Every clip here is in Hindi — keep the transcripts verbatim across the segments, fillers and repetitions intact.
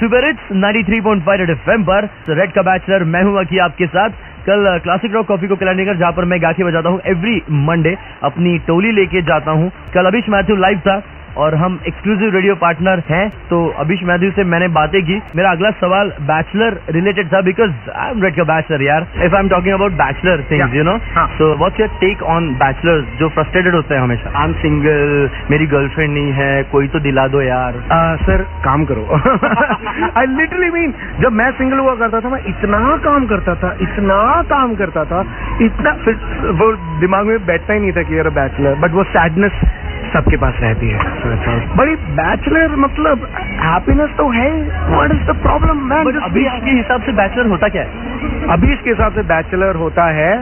Super hits ninety three point five red FM पर रेड का बैचलर मैं हूं अकी आपके साथ। कल क्लासिक रॉक कॉफी को कलानीगर जहां पर मैं गा के बजाता हूं एवरी मंडे, अपनी टोली लेके जाता हूं। कल अभिष मैथ्यू लाइव था और हम एक्सक्लूसिव रेडियो पार्टनर हैं, तो अभिष मैथ्यू से मैंने बातें की। मेरा अगला सवाल बैचलर रिलेटेड था, बिकॉज आई एम रेड का बैचलर यार। If I am talking about bachelor things, you know, so what's your take on bachelors जो फ्रस्ट्रेटेड होते हैं हमेशा? आई एम सिंगल, मेरी गर्लफ्रेंड नहीं है, कोई तो दिला दो यार। सर uh, काम करो। आई लिटरली मीन, जब मैं सिंगल हुआ करता था मैं इतना काम करता था, इतना काम करता था, इतना, फिर वो दिमाग में बैठता ही नहीं था कि यार बैचलर, बट वो सैडनेस सबके पास रहती है। बड़ी बैचलर मतलब हैप्पीनेस तो है, what is the problem man? अभी के हिसाब से बैचलर होता क्या है? अभी इसके हिसाब से बैचलर होता है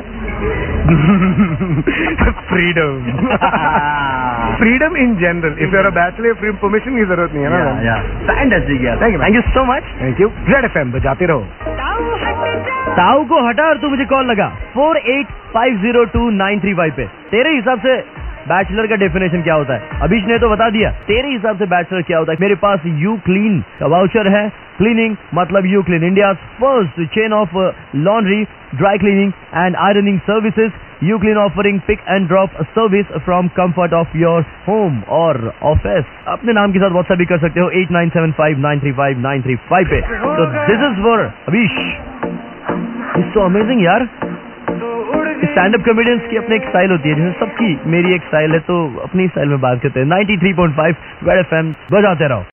freedom. Freedom in general. If you are a bachelor, free permission की जरूरत नहीं है ना। फैंटास्टिक यार, thank you thank you so much. Thank you. Red FM बजाते रहो। ताऊ को हटा और तू मुझे कॉल लगा four eight five zero two nine three five पे। तेरे हिसाब से बैचलर का डेफिनेशन क्या होता है? अभिष ने तो बता दिया। तेरे हिसाब से बैचलर क्या होता है? मेरे पास यू क्लीन का वाउचर है। क्लीनिंग मतलब U Clean, India first chain of laundry, dry cleaning and ironing services. U Clean offering pick and drop service from comfort of your home और ऑफिस। अपने नाम के साथ व्हाट्सएप भी कर सकते हो at nine seven five nine three five nine three five पे। तो this is for Abhish. It's so amazing यार। स्टैंड अप कॉमेडियंस की अपनी एक स्टाइल होती है, जिसमें सबकी मेरी एक स्टाइल है, तो अपनी स्टाइल में बात करते हैं। Ninety three point five red FM बजाते रहो।